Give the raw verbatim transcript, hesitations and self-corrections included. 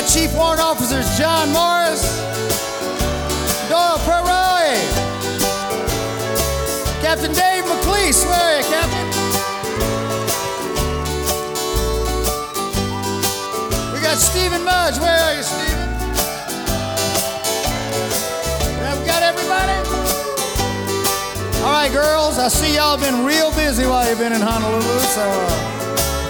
got Chief Warrant Officers John Morris, Doyle Perroy, Captain Dave McLeese. Where are you, Captain? We got Stephen Mudge. Where are you, Stephen? Have we got everybody? All right, girls, I see y'all been real busy while you've been in Honolulu, so... Uh,